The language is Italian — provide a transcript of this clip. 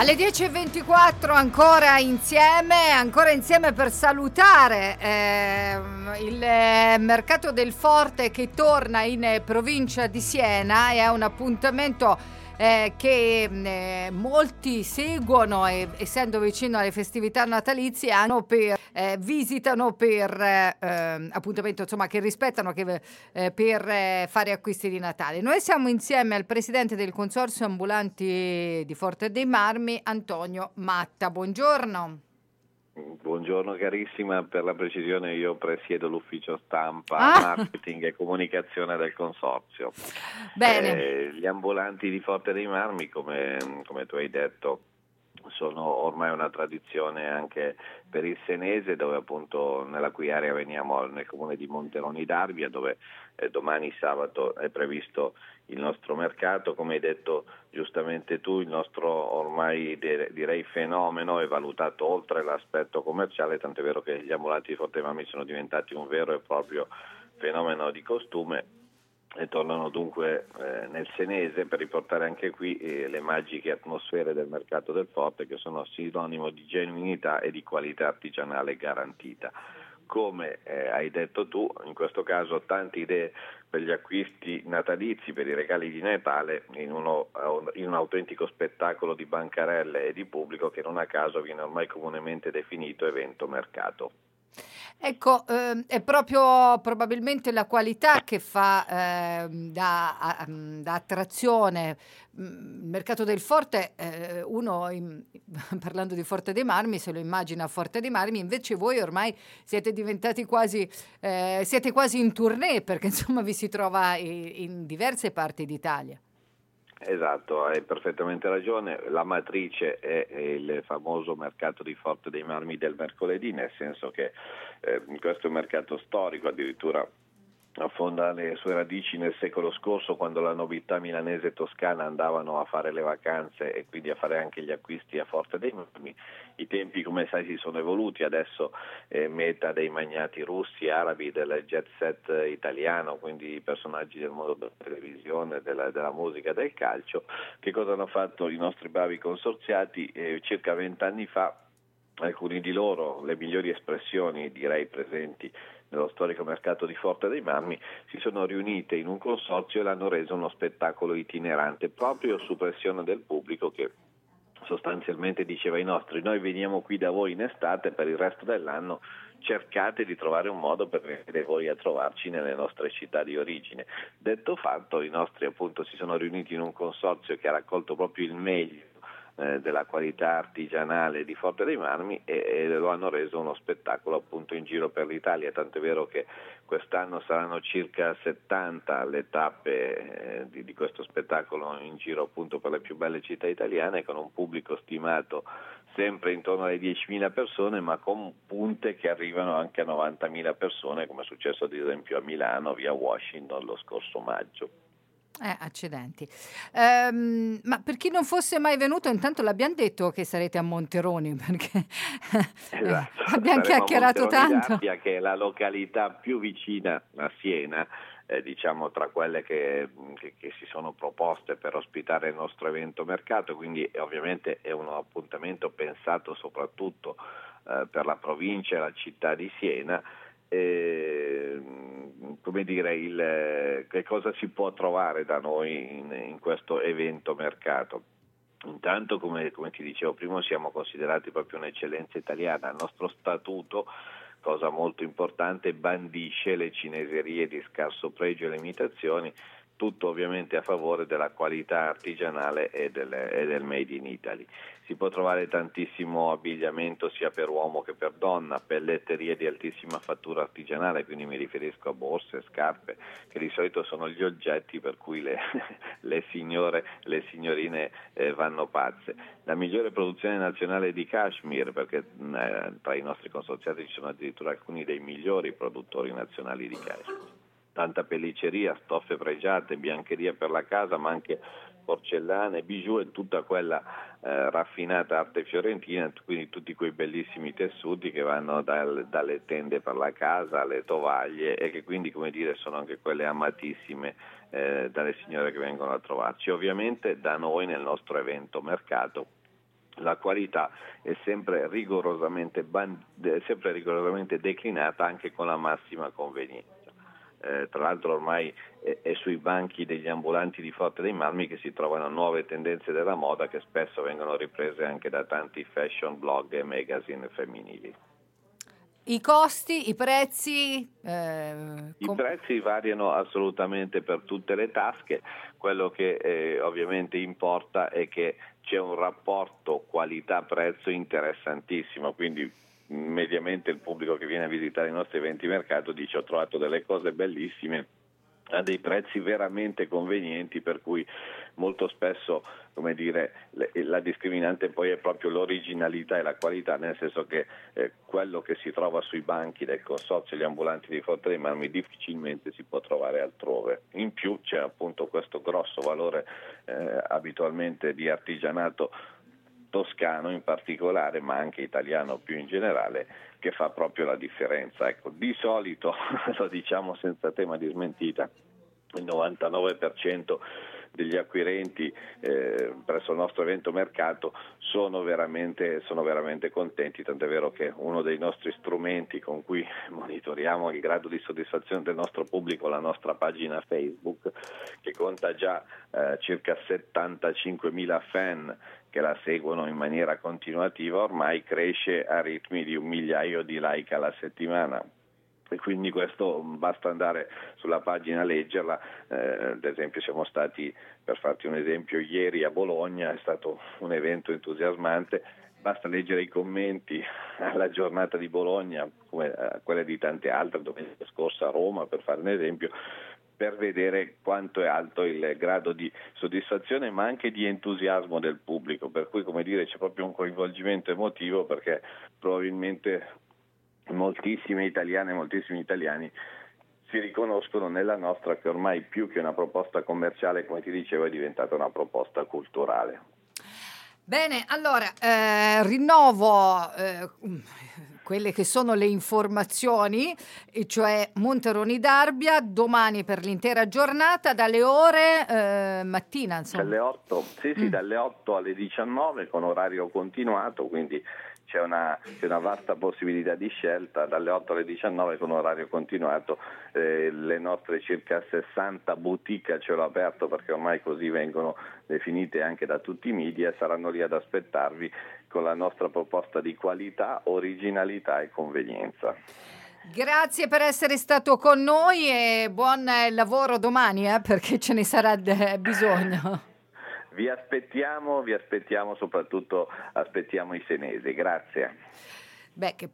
Alle 10:24 ancora insieme per salutare il mercato del Forte che torna in provincia di Siena. È un appuntamento che molti seguono, essendo vicino alle festività natalizie, visitano per appuntamento, insomma, che rispettano per fare acquisti di Natale. Noi siamo insieme al presidente del Consorzio Ambulanti di Forte dei Marmi, Antonio Matta. Buongiorno. Buongiorno carissima, per la precisione io presiedo l'ufficio stampa, marketing e comunicazione del consorzio. Bene. Gli ambulanti di Forte dei Marmi, come tu hai detto, sono ormai una tradizione anche per il senese, dove appunto nella cui area veniamo nel comune di Monteroni d'Arbia, dove domani sabato è previsto il nostro mercato. Come hai detto giustamente tu, il nostro ormai direi fenomeno è valutato oltre l'aspetto commerciale, tant'è vero che gli ambulanti di Forte dei Marmi sono diventati un vero e proprio fenomeno di costume e tornano dunque nel senese per riportare anche qui le magiche atmosfere del mercato del Forte, che sono sinonimo di genuinità e di qualità artigianale garantita. Come hai detto tu, in questo caso tante idee per gli acquisti natalizi, per i regali di Natale, in un autentico spettacolo di bancarelle e di pubblico che non a caso viene ormai comunemente definito evento mercato. Ecco, è proprio probabilmente la qualità che fa da attrazione. Il mercato del Forte, parlando di Forte dei Marmi, se lo immagina a Forte dei Marmi, invece voi ormai siete diventati siete quasi in tournée, perché insomma vi si trova in diverse parti d'Italia. Esatto, hai perfettamente ragione. La matrice è il famoso mercato di Forte dei Marmi del mercoledì, nel senso che questo è un mercato storico, addirittura affonda le sue radici nel secolo scorso, quando la nobiltà milanese e toscana andavano a fare le vacanze e quindi a fare anche gli acquisti a Forte dei Marmi. I tempi, come sai, si sono evoluti, adesso meta dei magnati russi, arabi, del jet set italiano, quindi i personaggi del mondo della televisione, della musica, del calcio. Che cosa hanno fatto i nostri bravi consorziati? Circa 20 anni fa, alcuni di loro, le migliori espressioni direi presenti nello storico mercato di Forte dei Marmi, si sono riunite in un consorzio e l'hanno reso uno spettacolo itinerante, proprio su pressione del pubblico, che sostanzialmente diceva ai nostri: noi veniamo qui da voi in estate, per il resto dell'anno cercate di trovare un modo per venire voi a trovarci nelle nostre città di origine. Detto fatto, i nostri appunto si sono riuniti in un consorzio che ha raccolto proprio il meglio della qualità artigianale di Forte dei Marmi e lo hanno reso uno spettacolo appunto in giro per l'Italia, tant'è vero che quest'anno saranno circa 70 le tappe di questo spettacolo in giro appunto per le più belle città italiane, con un pubblico stimato sempre intorno alle 10.000 persone, ma con punte che arrivano anche a 90.000 persone, come è successo ad esempio a Milano via Washington lo scorso maggio. Accidenti. Ma per chi non fosse mai venuto, intanto l'abbiamo detto che sarete a Monteroni, perché esatto, abbiamo chiacchierato tanto. D'Arbia, che è la località più vicina a Siena, diciamo tra quelle che si sono proposte per ospitare il nostro evento mercato, quindi ovviamente è un appuntamento pensato soprattutto per la provincia e la città di Siena. Come dire, che cosa si può trovare da noi in questo evento mercato? Intanto, come ti dicevo prima, siamo considerati proprio un'eccellenza italiana. Il nostro statuto, cosa molto importante, bandisce le cineserie di scarso pregio e le imitazioni, tutto ovviamente a favore della qualità artigianale e del Made in Italy. Si può trovare tantissimo abbigliamento sia per uomo che per donna, pelletterie di altissima fattura artigianale, quindi mi riferisco a borse, scarpe, che di solito sono gli oggetti per cui le signorine vanno pazze. La migliore produzione nazionale di cashmere, perché tra i nostri consorziati ci sono addirittura alcuni dei migliori produttori nazionali di cashmere. Tanta pellicceria, stoffe pregiate, biancheria per la casa, ma anche porcellane, bijou e tutta quella raffinata arte fiorentina, quindi tutti quei bellissimi tessuti che vanno dalle tende per la casa alle tovaglie e che quindi, come dire, sono anche quelle amatissime dalle signore che vengono a trovarci. Ovviamente da noi nel nostro evento mercato la qualità è sempre rigorosamente declinata anche con la massima convenienza. Tra l'altro ormai è sui banchi degli ambulanti di Forte dei Marmi che si trovano nuove tendenze della moda che spesso vengono riprese anche da tanti fashion blog e magazine femminili. I costi, i prezzi? I prezzi variano assolutamente per tutte le tasche, quello che ovviamente importa è che c'è un rapporto qualità-prezzo interessantissimo, quindi mediamente il pubblico che viene a visitare i nostri eventi mercato dice: ho trovato delle cose bellissime a dei prezzi veramente convenienti, per cui molto spesso, come dire, la discriminante poi è proprio l'originalità e la qualità, nel senso che quello che si trova sui banchi del consorzio Gli Ambulanti di Forte dei Marmi difficilmente si può trovare altrove. In più c'è appunto questo grosso valore abitualmente di artigianato toscano in particolare, ma anche italiano più in generale, che fa proprio la differenza. Ecco, di solito, lo diciamo senza tema di smentita, il 99% degli acquirenti presso il nostro evento mercato sono veramente contenti, tant'è vero che uno dei nostri strumenti con cui monitoriamo il grado di soddisfazione del nostro pubblico, la nostra pagina Facebook, che conta già circa 75.000 fan che la seguono in maniera continuativa, ormai cresce a ritmi di 1 migliaio di like alla settimana. E quindi questo basta andare sulla pagina a leggerla. Ad esempio siamo stati, per farti un esempio, ieri a Bologna, è stato un evento entusiasmante, basta leggere i commenti alla giornata di Bologna, come a quelle di tante altre, domenica scorsa a Roma, per fare un esempio, per vedere quanto è alto il grado di soddisfazione ma anche di entusiasmo del pubblico, per cui, come dire, c'è proprio un coinvolgimento emotivo, perché probabilmente moltissime italiane e moltissimi italiani si riconoscono nella nostra, che ormai più che una proposta commerciale, come ti dicevo, è diventata una proposta culturale. Bene, allora rinnovo quelle che sono le informazioni, e cioè Monteroni d'Arbia, domani per l'intera giornata, dalle ore mattina, insomma. Dalle 8, sì, dalle 8 alle 19 con orario continuato, quindi c'è una vasta possibilità di scelta, dalle 8 alle 19 con orario continuato. Le nostre circa 60 boutique a cielo aperto, perché ormai così vengono definite anche da tutti i media, saranno lì ad aspettarvi con la nostra proposta di qualità, originalità e convenienza. Grazie per essere stato con noi e buon lavoro domani, perché ce ne sarà bisogno. Vi aspettiamo, soprattutto aspettiamo i senesi. Grazie. Beh, che